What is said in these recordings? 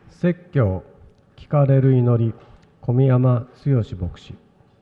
説教聞かれる祈り、小宮山剛牧師。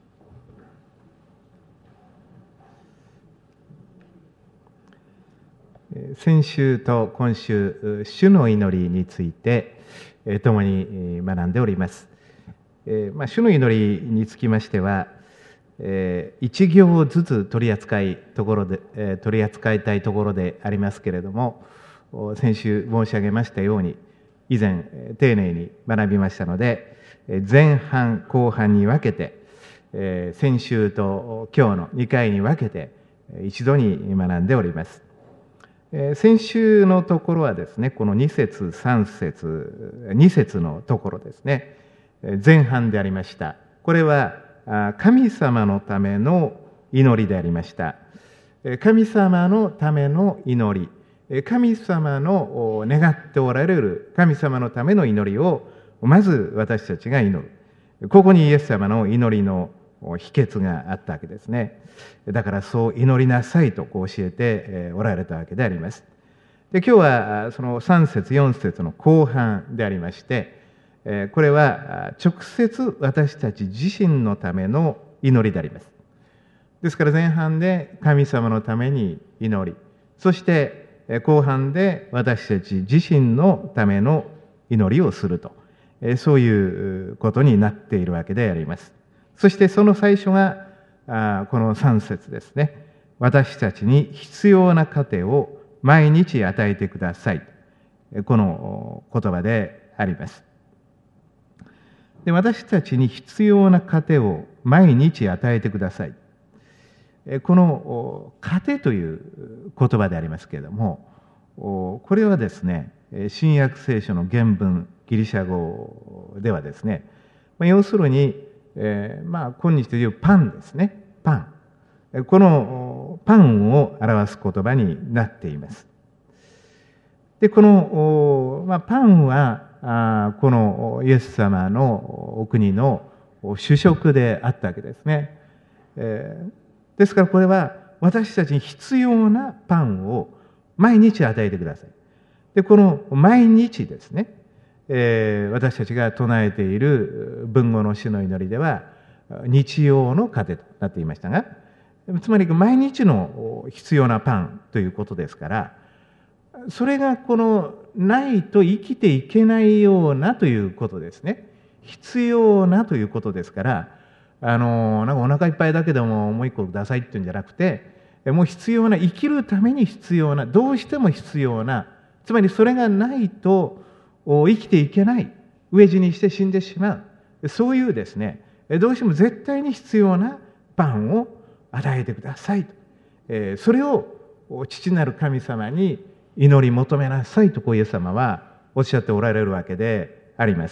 先週と今週、主の祈りについて共に学んでおります。主の祈りにつきましては、一行ずつ取り扱いたいところでありますけれども、先週申し上げましたように、以前丁寧に学びましたので、前半後半に分けて、先週と今日の2回に分けて一度に学んでおります。先週のところはですね、この2節3節2節のところですね、前半でありました。これは神様のための祈りでありました。神様のための祈り、神様の願っておられる神様のための祈りをまず私たちが祈る。ここにイエス様の祈りの秘訣があったわけですね。だからそう祈りなさいと教えておられたわけであります。で、今日はその3節4節の後半でありまして、これは直接私たち自身のための祈りであります。ですから前半で神様のために祈り、そして後半で私たち自身のための祈りをすると、そういうことになっているわけであります。そしてその最初がこの3節ですね。私たちに必要な糧を毎日与えてください。この言葉であります。で、私たちに必要な糧を毎日与えてください。この糧という言葉でありますけれども、これはですね、新約聖書の原文ギリシャ語ではですね、要するに今日でいうパンですね。パン。このパンを表す言葉になっています。で、この、パンはこのイエス様のお国の主食であったわけですね。ですからこれは私たちに必要なパンを毎日与えてください。で、この毎日ですね、私たちが唱えている文語の主の祈りでは日曜の糧となっていましたが、つまり毎日の必要なパンということですから、それがこのないと生きていけないようなということですね。必要なということですから、なんかお腹いっぱいだけでももう一個くださいっていうんじゃなくて、もう必要な、生きるために必要な、どうしても必要な、つまりそれがないと生きていけない、飢え死にして死んでしまう、そういうですね、どうしても絶対に必要なパンを与えてくださいと、それを父なる神様に祈り求めなさいとイエス様はおっしゃっておられるわけであります。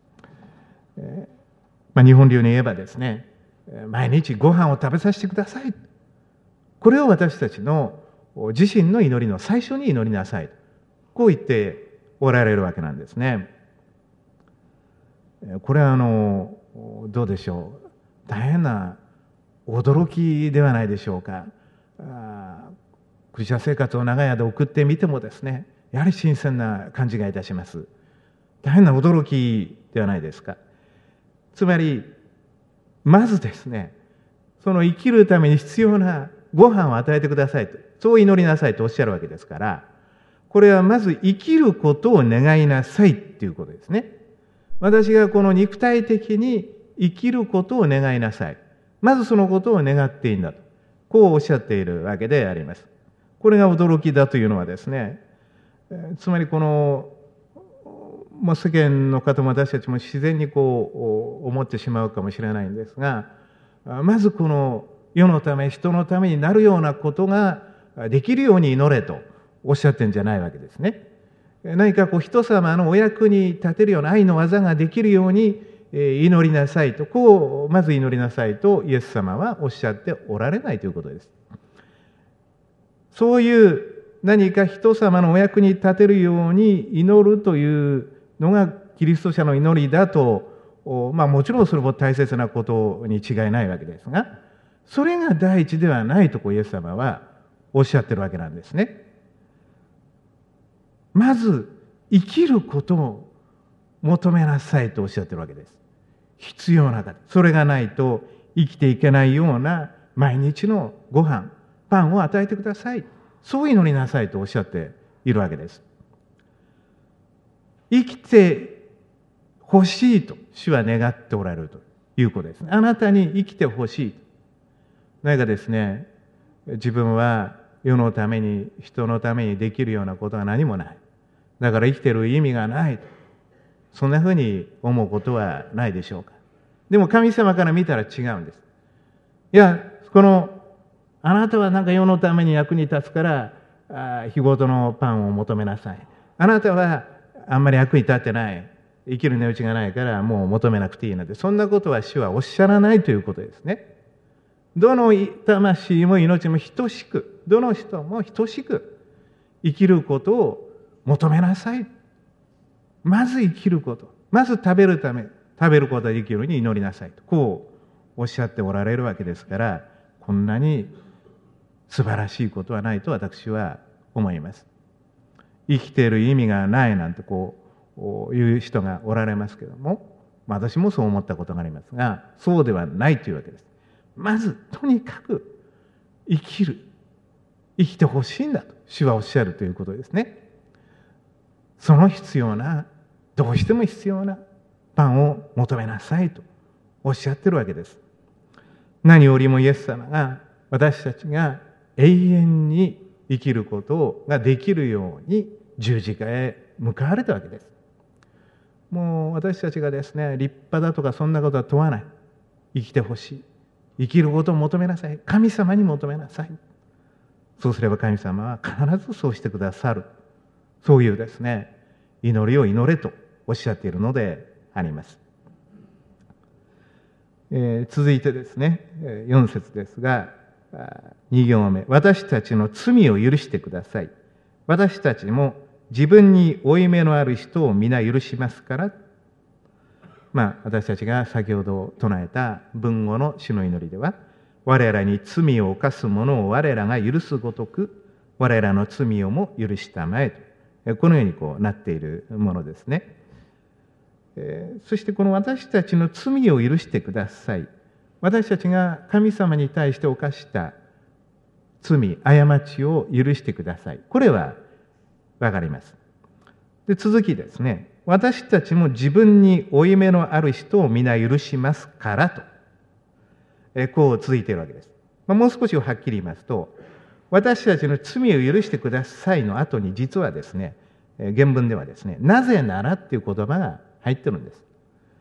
日本流に言えばですね、毎日ご飯を食べさせてください、これを私たちの自身の祈りの最初に祈りなさい、こう言っておられるわけなんですね。これはどうでしょう、大変な驚きではないでしょうか。クリスチャン生活を長い間送ってみてもですね、やはり新鮮な感じがいたします。大変な驚きではないですか。つまりまずですね、その生きるために必要なご飯を与えてくださいと、そう祈りなさいとおっしゃるわけですから、これはまず生きることを願いなさいっていうことですね。私がこの肉体的に生きることを願いなさい。まずそのことを願っていいんだと、こうおっしゃっているわけであります。これが驚きだというのはですね、つまりこの世間の方も私たちも自然にこう思ってしまうかもしれないんですが、まずこの世のため人のためになるようなことができるように祈れとおっしゃってるんじゃないわけですね。何か人様のお役に立てるような愛の技ができるように祈りなさいと、まず祈りなさいとイエス様はおっしゃっておられないということです。そういう何か人様のお役に立てるように祈るというのがキリスト者の祈りだと、もちろんそれも大切なことに違いないわけですが、それが第一ではないとイエス様はおっしゃってるわけなんですね。まず生きること求めなさいとおっしゃってるわけです。必要な方。それがないと生きていけないような毎日のご飯、パンを与えてください。そう祈りなさいとおっしゃっているわけです。生きてほしいと主は願っておられるということですね。あなたに生きてほしい。何かですね、自分は世のために、人のためにできるようなことは何もない。だから生きている意味がない。そんなふうに思うことはないでしょうか。でも神様から見たら違うんです。いや、あなたはなんか世のために役に立つから、日ごとのパンを求めなさい。あなたはあんまり役に立ってない。生きる値打ちがないからもう求めなくていいなんて、そんなことは主はおっしゃらないということですね。どの魂も命も等しく、どの人も等しく生きることを求めなさい。まず生きること、まず食べることができるように祈りなさいと、こうおっしゃっておられるわけですから、こんなに素晴らしいことはないと私は思います。生きている意味がないなんてこういう人がおられますけども、私もそう思ったことがありますが、そうではないというわけです。まずとにかく生きてほしいんだと主はおっしゃるということですね。そのどうしても必要なパンを求めなさいとおっしゃってるわけです。何よりもイエス様が私たちが永遠に生きることができるように十字架へ向かわれたわけです。もう私たちがですね、立派だとかそんなことは問わない。生きてほしい。生きることを求めなさい。神様に求めなさい。そうすれば神様は必ずそうしてくださる。そういうですね、祈りを祈れとおっしゃっているのであります。続いてですね、4節ですが、2行目。私たちの罪を許してください。私たちも自分に負い目のある人を皆許しますから。私たちが先ほど唱えた文語の主の祈りでは、我らに罪を犯す者を我らが許すごとく、我らの罪をも許したまえと、このようになっているものですね。そしてこの私たちの罪を許してください。私たちが神様に対して犯した罪、過ちを許してください。これはわかります。で、続きですね。私たちも自分に負い目のある人を皆許しますからと、こう続いているわけです。もう少しはっきり言いますと、私たちの罪を許してくださいの後に実はですね、原文ではですね、なぜならっていう言葉が入ってるんです。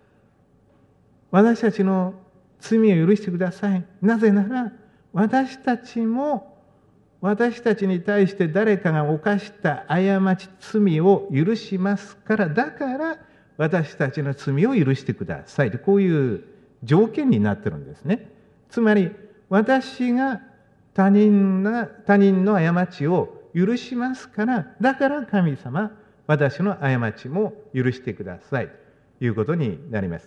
私たちの罪を許してください。なぜなら、私たちに対して誰かが犯した過ち、罪を許しますから、だから私たちの罪を許してください。こういう条件になってるんですね。つまり、私が他人の過ちを許しますから、だから神様、私の過ちも許してくださいということになります。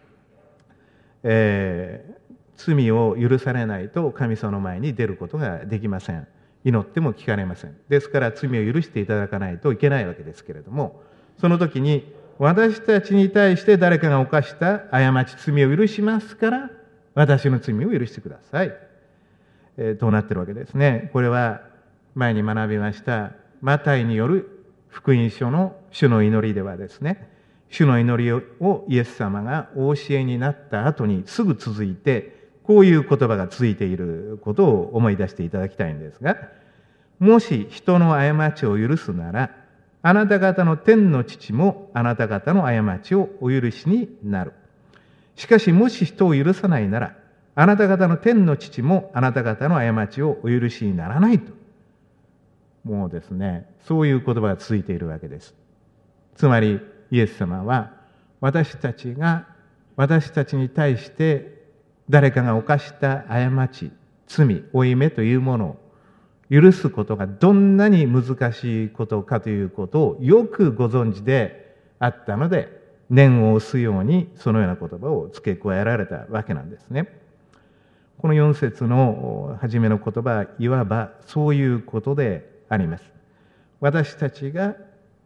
罪を許されないと神様の前に出ることができません。祈っても聞かれません。ですから罪を許していただかないといけないわけですけれども、その時に私たちに対して誰かが犯した過ち、罪を許しますから、私の罪を許してください。となっているわけですね。これは前に学びましたマタイによる福音書の主の祈りではですね、主の祈りをイエス様がお教えになった後にすぐ続いて、こういう言葉が続いていることを思い出していただきたいんですが、もし人の過ちを許すなら、あなた方の天の父もあなた方の過ちをお許しになる。しかしもし人を許さないなら、あなた方の天の父もあなた方の過ちをお許しにならないと。もうですね、そういう言葉が続いているわけです。つまりイエス様は私たちに対して誰かが犯した過ち、罪、負い目というものを許すことがどんなに難しいことかということをよくご存知であったので、念を押すようにそのような言葉を付け加えられたわけなんですね。この4節の初めの言葉はいわばそういうことであります。私たちが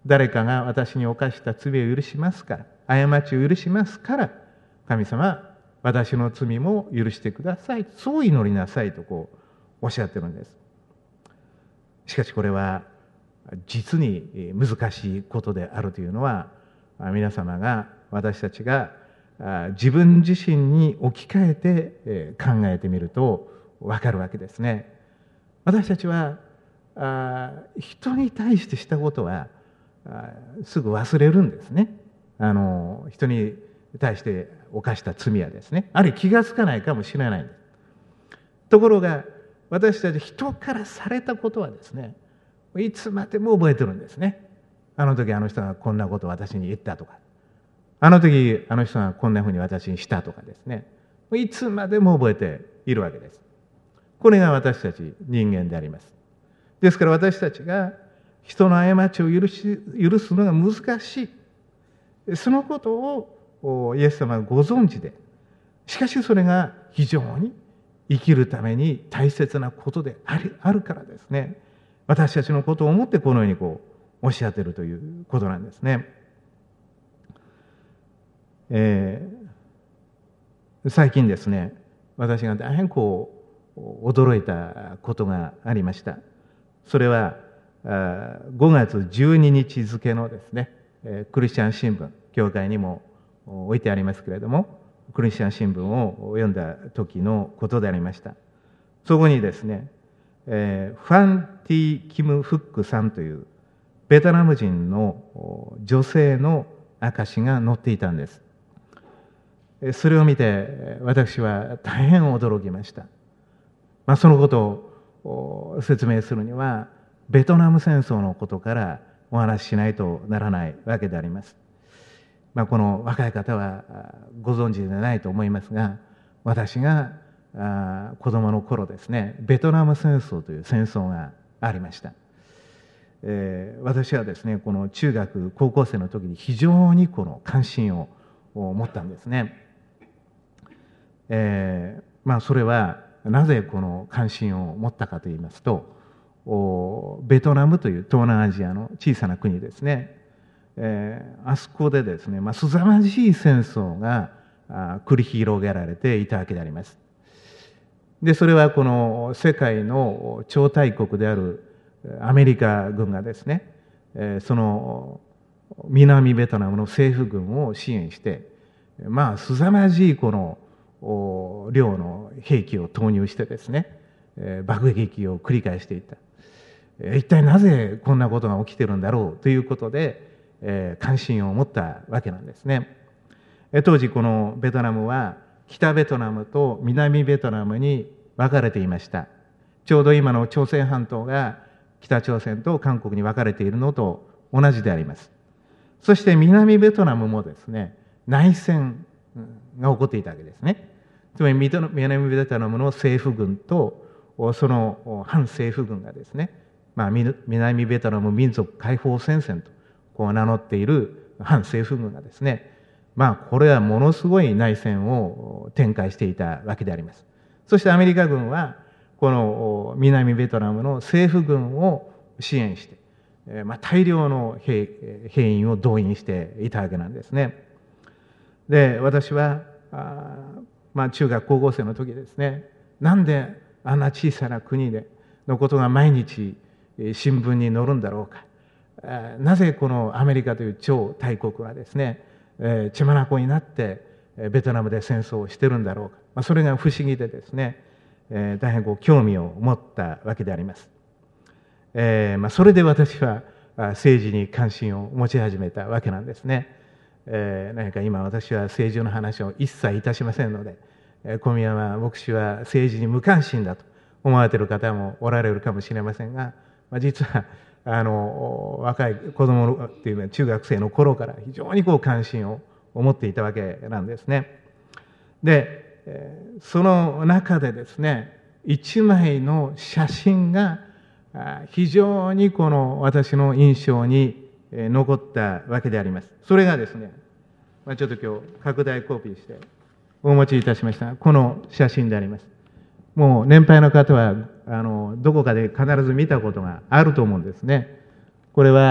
誰かが私に犯した罪を許しますから、過ちを許しますから、神様、私の罪も許してください。そう祈りなさいとおっしゃってるんです。しかしこれは実に難しいことであるというのは、皆様が、私たちが自分自身に置き換えて考えてみると分かるわけですね。私たちは人に対してしたことはすぐ忘れるんですね。人に対して犯した罪はですね、あるいは気がつかないかもしれないんです。ところが私たち人からされたことはですね、いつまでも覚えてるんですね。あの時あの人がこんなことを私に言ったとか、あの時あの人がこんなふうに私にしたとかですね、いつまでも覚えているわけです。これが私たち人間であります。ですから私たちが人の過ちを許すのが難しい、そのことをイエス様がご存知で、しかしそれが非常に生きるために大切なことであるからですね、私たちのことを思ってこのようにおっしゃっているということなんですね。最近ですね、私が大変驚いたことがありました。それは5月12日付のですね、クリスチャン新聞、教会にも置いてありますけれども、クリスチャン新聞を読んだ時のことでありました。そこにですね、ファン・ティ・キム・フックさんというベトナム人の女性の証が載っていたんです。それを見て私は大変驚きました。そのことを説明するにはベトナム戦争のことからお話ししないとならないわけであります。この若い方はご存知でないと思いますが、私が子供の頃ですね、ベトナム戦争という戦争がありました。私はですね、この中学高校生の時に非常に関心を持ったんですね。それはなぜこの関心を持ったかといいますと、ベトナムという東南アジアの小さな国ですね、あそこでですね、凄まじい戦争が繰り広げられていたわけであります。でそれはこの世界の超大国であるアメリカ軍がですね、その南ベトナムの政府軍を支援して、凄まじいこの量の兵器を投入してですね、爆撃を繰り返していた。一体なぜこんなことが起きているんだろうということで、関心を持ったわけなんですね。当時このベトナムは北ベトナムと南ベトナムに分かれていました。ちょうど今の朝鮮半島が北朝鮮と韓国に分かれているのと同じであります。そして南ベトナムもですね、内戦が起こっていたわけですね。つまり南ベトナムの政府軍とその反政府軍がですね、南ベトナム民族解放戦線と名乗っている反政府軍がですね、これはものすごい内戦を展開していたわけであります。そしてアメリカ軍はこの南ベトナムの政府軍を支援して、大量の兵員を動員していたわけなんですね。で私は中学高校生の時ですね、なんであんな小さな国でのことが毎日新聞に載るんだろうか、なぜこのアメリカという超大国はですね、血眼になってベトナムで戦争をしてるんだろうか、それが不思議でですね、大変興味を持ったわけであります。それで私は政治に関心を持ち始めたわけなんですね。何か今私は政治の話を一切いたしませんので、小宮山牧師は政治に無関心だと思われている方もおられるかもしれませんが、実は若い子供っていう中学生の頃から非常に関心を持っていたわけなんですね。でその中でですね、一枚の写真が非常に私の印象に残ったわけであります。それがですね、ちょっと今日拡大コピーしてお持ちいたしましたこの写真であります。もう年配の方はどこかで必ず見たことがあると思うんですね。これは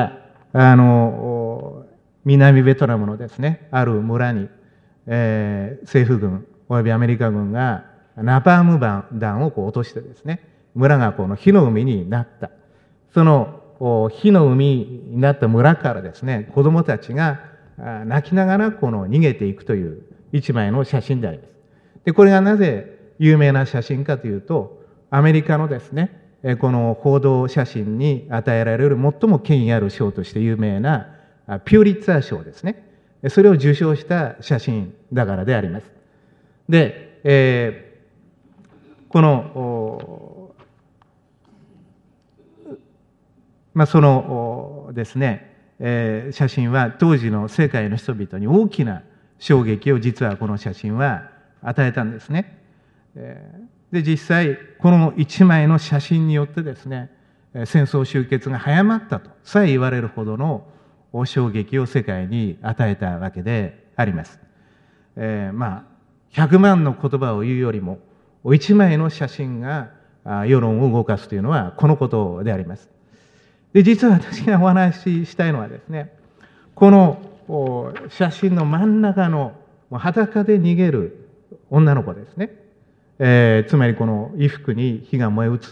南ベトナムのですね、ある村に、政府軍およびアメリカ軍がナパーム弾を落としてですね、村がこの火の海になった。その火の海になった村からですね、子供たちが泣きながらこの逃げていくという一枚の写真であります。で、これがなぜ有名な写真かというと、アメリカのですね、この報道写真に与えられる最も権威ある賞として有名なピューリッツァー賞ですね。それを受賞した写真だからであります。で、この、そのですね、写真は当時の世界の人々に大きな衝撃を実はこの写真は与えたんですね。で、実際この一枚の写真によってですね、戦争終結が早まったとさえ言われるほどの衝撃を世界に与えたわけであります。100万の言葉を言うよりも一枚の写真が世論を動かすというのはこのことであります。で、実は私がお話ししたいのはですね、この写真の真ん中の裸で逃げる女の子ですね。つまりこの衣服に火が燃え移って、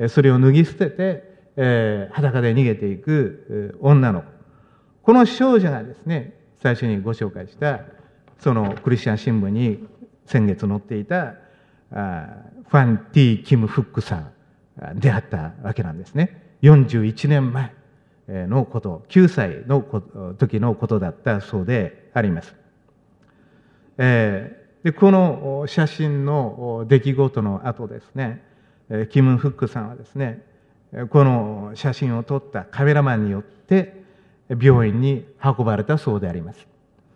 それを脱ぎ捨てて、裸で逃げていく女の子。この少女がですね、最初にご紹介したそのクリスチャン新聞に先月載っていたファン・ティ・キム・フックさんであったわけなんですね。41年前のこと、9歳の時のことだったそうであります。で、この写真の出来事の後ですね、キム・フックさんはですね、この写真を撮ったカメラマンによって病院に運ばれたそうであります。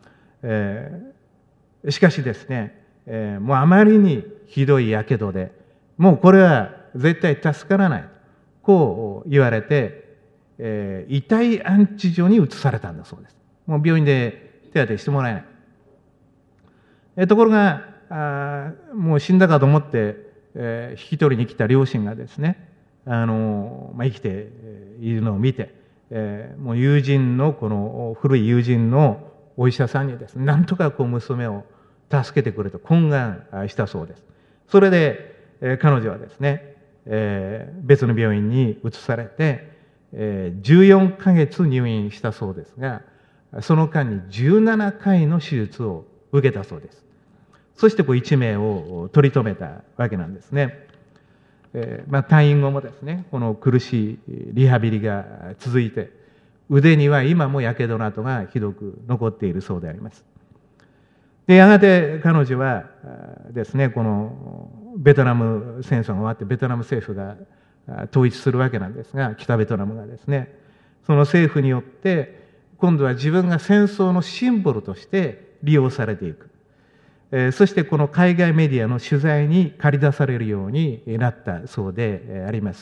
しかしですね、もうあまりにひどいやけどで、もうこれは絶対助からない、こう言われて、遺体安置所に移されたんだそうです。もう病院で手当てしてもらえない。ところが、もう死んだかと思って、引き取りに来た両親がですね、生きているのを見て、もう友人のこの古い友人のお医者さんにですね、なんとかこう娘を助けてくれと懇願したそうです。それで、彼女はですね、別の病院に移されて、14ヶ月入院したそうですが、その間に17回の手術を受けたそうです。そしてこう一命を取り留めたわけなんですね。退院後もですね、この苦しいリハビリが続いて、腕には今もやけどなどがひどく残っているそうであります。で、やがて彼女はですね、このベトナム戦争が終わってベトナム政府が統一するわけなんですが、北ベトナムがですね、その政府によって今度は自分が戦争のシンボルとして利用されていく。そしてこの海外メディアの取材に駆り出されるようになったそうであります。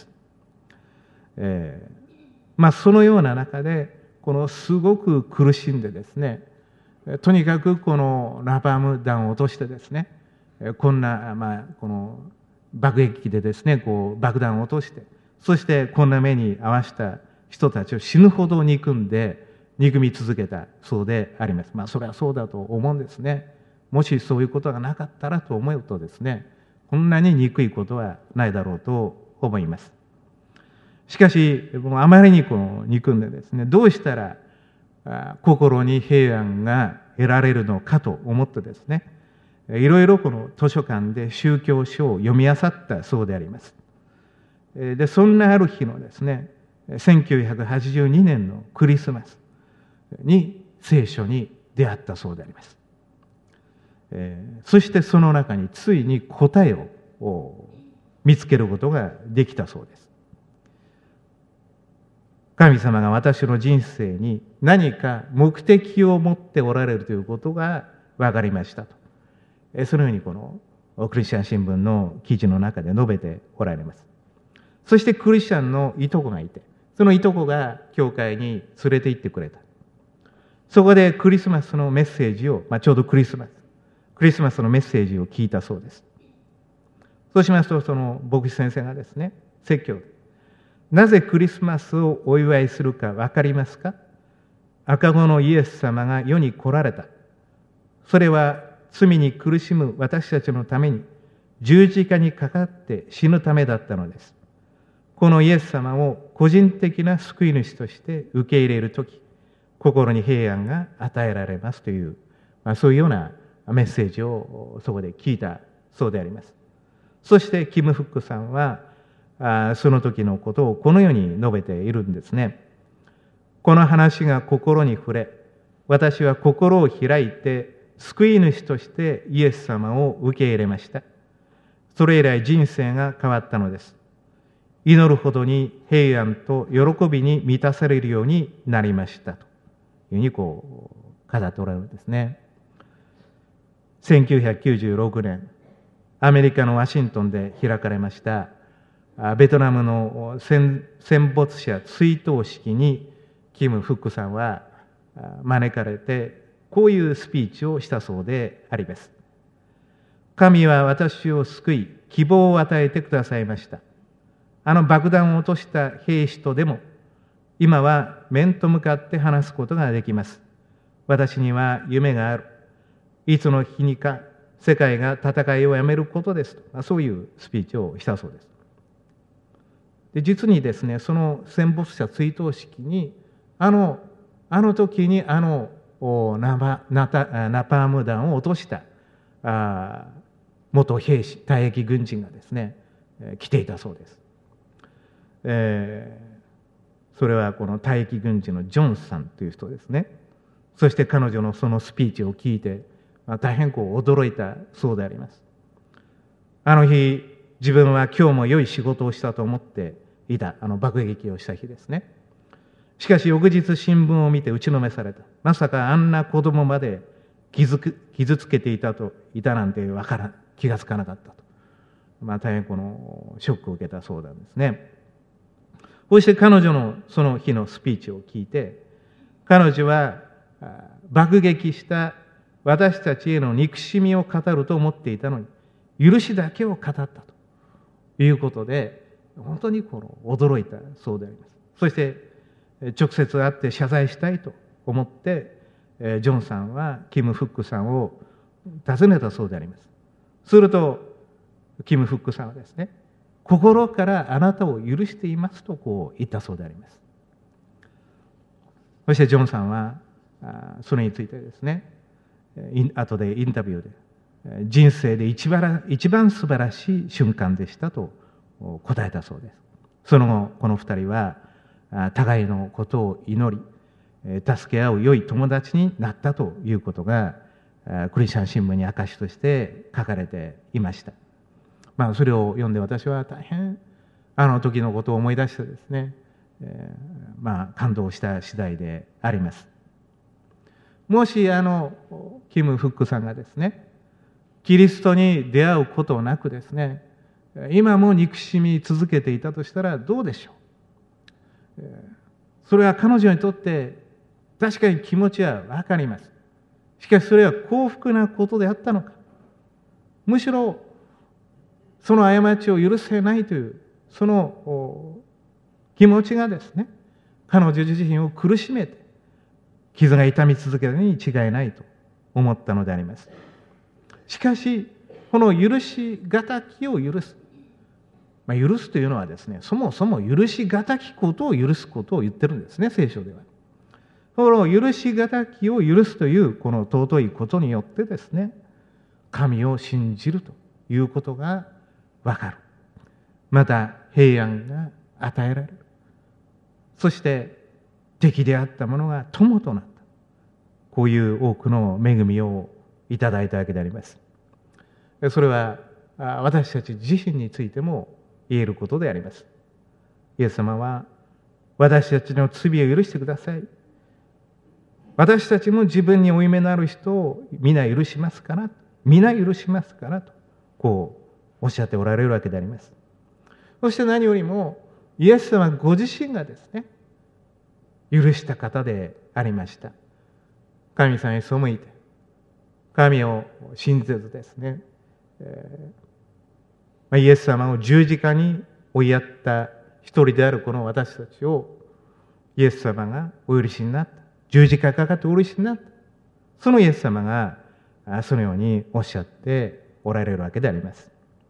そのような中で、このすごく苦しんでですね、とにかくこのナパーム弾を落としてですね、こんな、この爆撃機でですね、こう爆弾を落として、そしてこんな目に遭わした人たちを死ぬほど憎み続けたそうであります。それはそうだと思うんですね。もしそういうことがなかったらと思うとですね、こんなに憎いことはないだろうと思います。しかし、あまりにこの憎んでですね、どうしたら心に平安が得られるのかと思ってですね、いろいろこの図書館で宗教書を読み漁ったそうであります。で、そんなある日のですね、1982年のクリスマスに聖書に出会ったそうであります。そしてその中についに答えを見つけることができたそうです。神様が私の人生に何か目的を持っておられるということが分かりましたと。そのようにこのクリスチャン新聞の記事の中で述べておられます。そしてクリスチャンのいとこがいて、そのいとこが教会に連れて行ってくれた。そこでクリスマスのメッセージを、ちょうどクリスマスのメッセージを聞いたそうです。そうしますと、その牧師先生がですね、説教で、 なぜクリスマスをお祝いするかわかりますか？赤子のイエス様が世に来られた。それは罪に苦しむ私たちのために十字架にかかって死ぬためだったのです。このイエス様を個人的な救い主として受け入れるとき、心に平安が与えられますという、そういうようなメッセージをそこで聞いたそうであります。そしてキム・フックさんはその時のことをこのように述べているんですね。この話が心に触れ、私は心を開いて救い主としてイエス様を受け入れました。それ以来人生が変わったのです。祈るほどに平安と喜びに満たされるようになりましたというふうに語っておられるんですね。1996年、アメリカのワシントンで開かれましたベトナムの戦没者追悼式にキム・フックさんは招かれてこういうスピーチをしたそうであります。神は私を救い希望を与えてくださいました。爆弾を落とした兵士とでも今は面と向かって話すことができます。私には夢がある。いつの日にか世界が戦いをやめることですと、そういうスピーチをしたそうです。で実にですね、その戦没者追悼式にあの時にナパーム弾を落とした元兵士、退役軍人がですね、来ていたそうです。それはこの退役軍人のジョンさんという人ですね。そして彼女のそのスピーチを聞いて大変驚いたそうであります。あの日自分は今日も良い仕事をしたと思っていた、爆撃をした日ですね。しかし翌日新聞を見て打ちのめされた。まさかあんな子供まで傷つけていたなんて気がつかなかったと。大変ショックを受けたそうなんですね。こうして彼女のその日のスピーチを聞いて、彼女は爆撃した私たちへの憎しみを語ると思っていたのに、許しだけを語ったということで、本当に驚いたそうであります。そして直接会って謝罪したいと思って、ジョンさんはキム・フックさんを訪ねたそうであります。するとキム・フックさんはですね、心からあなたを許していますと言ったそうであります。そしてジョンさんはそれについてですね、後でインタビューで人生で一番素晴らしい瞬間でしたと答えたそうです。その後この二人は互いのことを祈り助け合う良い友達になったということがクリスチャン新聞に証として書かれていました。それを読んで私は大変時のことを思い出してですね、感動した次第であります。もしキム・フックさんがですね、キリストに出会うことなくですね、今も憎しみ続けていたとしたらどうでしょう。それは彼女にとって確かに気持ちはわかります。しかしそれは幸福なことであったのか、むしろその過ちを許せないというその気持ちがですね、彼女自身を苦しめて傷が痛み続けるに違いないと思ったのであります。しかしこの許しがたきを許す、許すというのはですね、そもそも許しがたきことを許すことを言ってるんですね、聖書では。この許しがたきを許すというこの尊いことによってですね、神を信じるということがわかる。また平安が与えられる。そして敵であったものが友となった。こういう多くの恵みをいただいたわけであります。それは私たち自身についても言えることであります。イエス様は私たちの罪を許してください。私たちも自分に負い目のある人を皆許しますからとこうおっしゃっておられるわけであります。そして何よりもイエス様ご自身がですね、許した方でありました。神様に背いて神を信じずですね、イエス様を十字架に追いやった一人であるこの私たちをイエス様がお許しになった。十字架かかってお許しになった。そのイエス様がそのようにおっしゃっておられるわけであります。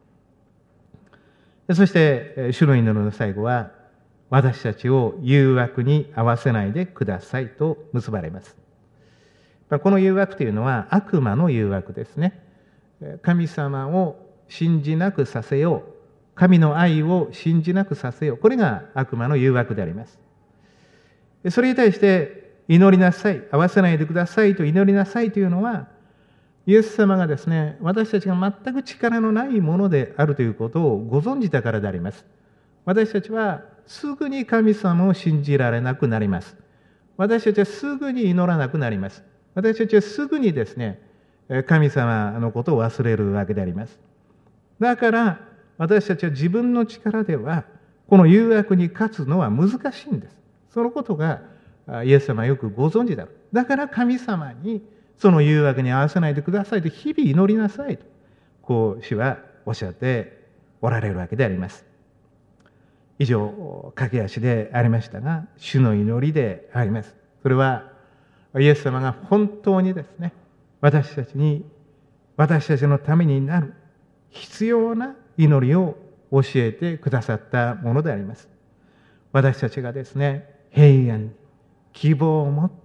そして主の祈りの最後は、私たちを誘惑に合わせないでくださいと結ばれます。この誘惑というのは悪魔の誘惑ですね。神様を信じなくさせよう。神の愛を信じなくさせよう。これが悪魔の誘惑であります。それに対して祈りなさい、合わせないでくださいと祈りなさいというのは、イエス様がですね、私たちが全く力のないものであるということをご存じだからであります。私たちはすぐに神様を信じられなくなります。私たちはすぐに祈らなくなります。私たちはすぐにですね、神様のことを忘れるわけであります。だから私たちは自分の力ではこの誘惑に勝つのは難しいんです。そのことがイエス様はよくご存知だろう。だから神様にその誘惑に合わせないでくださいと日々祈りなさいと、こう主はおっしゃっておられるわけであります。以上、駆け足でありましたが、主の祈りであります。それはイエス様が本当にですね、私たちのためになる必要な祈りを教えてくださったものであります。私たちがですね、平安に希望を持って、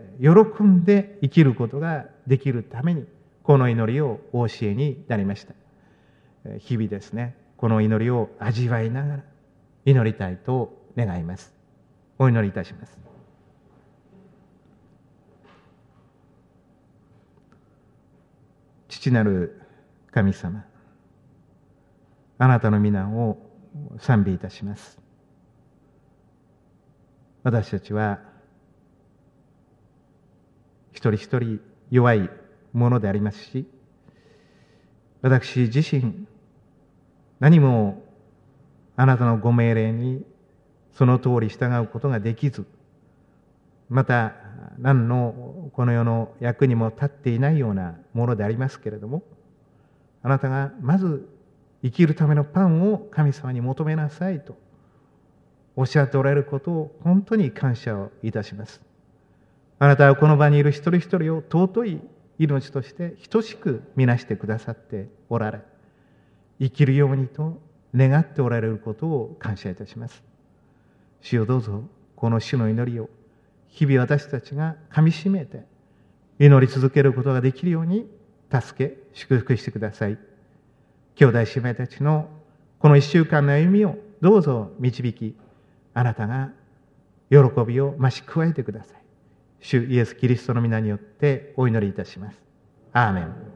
喜んで生きることができるためにこの祈りをお教えになりました。日々ですね、この祈りを味わいながら祈りたいと願います。お祈りいたします。父なる神様、あなたの皆を賛美いたします。私たちは一人一人弱いものでありますし、私自身何もあなたのご命令にその通り従うことができず、また何のこの世の役にも立っていないようなものでありますけれども、あなたがまず生きるためのパンを神様に求めなさいとおっしゃっておられることを本当に感謝をいたします。あなたはこの場にいる一人一人を尊い命として等しくみなしてくださっておられ、生きるようにと願っておられることを感謝いたします。主よ、どうぞこの主の祈りを日々私たちがかみしめて祈り続けることができるように助け祝福してください。兄弟姉妹たちのこの一週間の歩みをどうぞ導き、あなたが喜びを増し加えてください。主イエス・キリストの皆によってお祈りいたします。アーメン。